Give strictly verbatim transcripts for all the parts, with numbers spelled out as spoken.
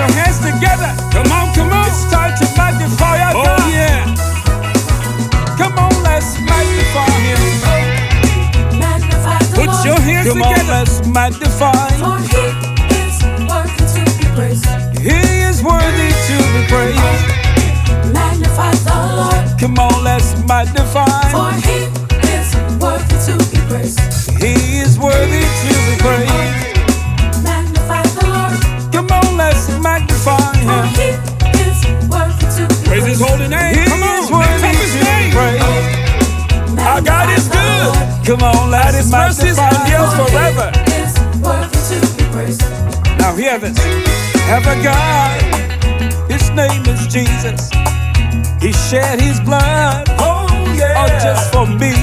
your hands together. Come on, come on. It's time to magnify our Oh, God. yeah. Come on, let's magnify Him. Magnify the Put Lord, your hands Come on, together. let's magnify. for He is worthy to be praised. He is worthy to be praised. Magnify the Lord, Come on, let's magnify. for He is worthy to be praised. He is worthy to be praised. Magnify the Lord, Come on, let's magnify for Him. He is worthy to be Praise His praised. holy name. He Come on. is worthy Lift up His to be name. praised. Our God is Magnify the good. Lord, Come on, let's His mercies magnify endure Him. forever. He is worthy to be praised. Now hear this. Have a God, His name is Jesus. He shed His blood, Oh, yeah. oh, just for me.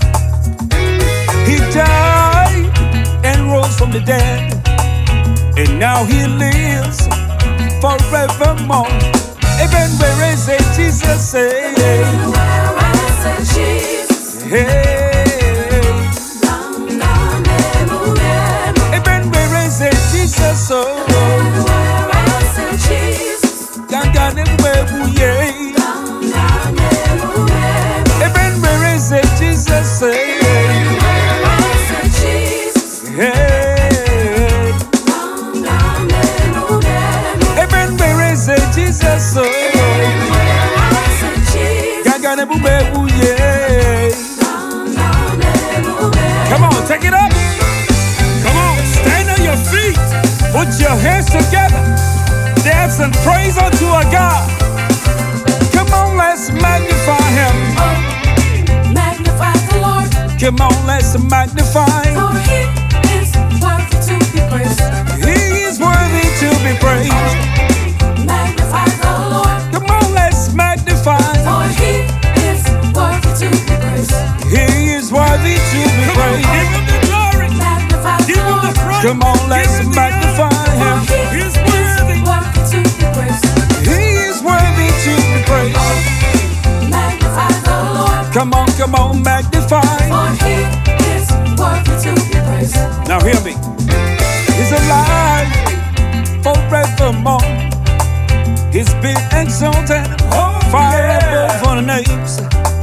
He died and rose from the dead, and now He lives forevermore. Even where is it, Jesus say, Where I said Jesus, hey. down, down, emu, emu. Even where is it, Jesus, oh, Where I said Jesus, ganga nebuwe yeah. down, down, emu, emu. Even where is it, Jesus, say, Where I said Jesus, hey. down, down, emu, emu. Even where is it, Jesus, oh, Where I said Jesus, ganga nebuwe yeah. down, down, emu, emu. Come on, take it up. Come on. Stand on your feet. Put your hands together. Dance and praise unto our God. Come on, let's magnify Him. Magnify the Lord, Come on, let's magnify. for He is worthy to be praised. He is worthy to be praised. Magnify the Lord, Come on, let's magnify. for He is worthy to be praised. He is worthy to be Come on. Give praised. Him the glory. Magnify Give the Him the Lord, praise. Come on, let's Give Him the magnify for Him. He He's is worthy. worthy to be praised. He is worthy to be praised. Magnify the Lord, Come on, come on, magnify. for He is worthy to be praised. Now hear me. He's alive forevermore. He's been exalted far above all names.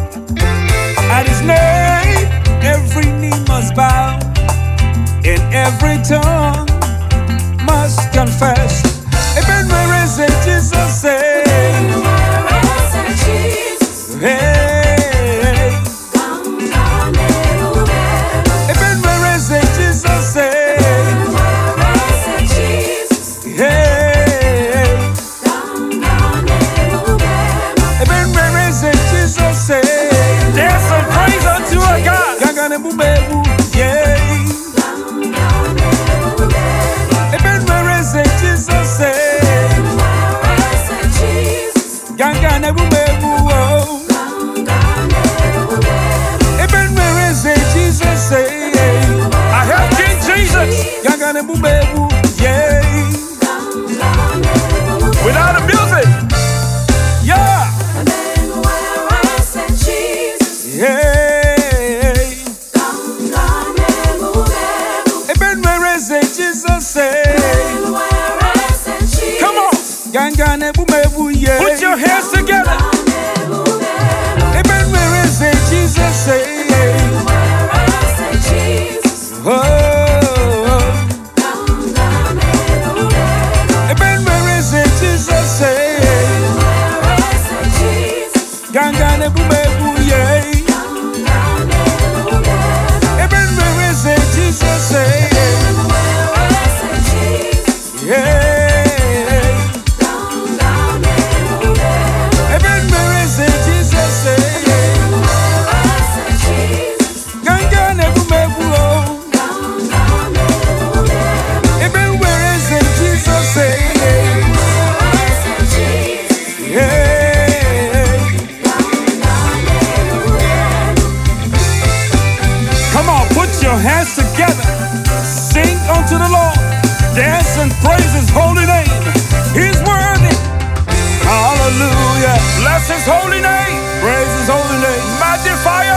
At His name, every knee must bow, and every tongue must confess. Even where is it, Jesus say, Where I said Jesus, hey. down, down, emu, emu. Even where is it, Jesus say, Where I said Jesus, hey. down, down, emu, emu. Even where is it, Jesus say, Dance and praise unto our God. ganga nebuwe yeah. Down, down, emu, emu. Even where is it, Jesus say, Where I said Jesus, ganga nebuwe oh. down, down, emu, emu. Even where is it, Jesus say, I have King Jesus. ganga nebuwe yeah. Down, down, emu, emu. Without the music. Yeah, And then where I said Jesus, yeah. down, down, emu, emu. Even where is it, Jesus say, And where I said Jesus, Come on. ganga nebuwe yeah. Put your hands together. down, emu, emu. Even where is it, Jesus say, Where I said Jesus, oh. down, down, emu, emu. Even where is it, Jesus say, Where I said Jesus, ganga nebuwe yeah. down, down, emu, emu. Even where is it, Jesus say, Where I said Jesus, yeah. down, down, emu, emu. Even where is it, Jesus say, Where I said Jesus, ganga nebuwe oh. down, down, emu, emu. Even where is it, Jesus say, Where I said Jesus, yeah. down, down, emu, emu. Come on, put your hands together. Sing unto the Lord. Dance and praise His holy name. He's worthy. Hallelujah. Bless His holy name. Praise His holy name. Magnify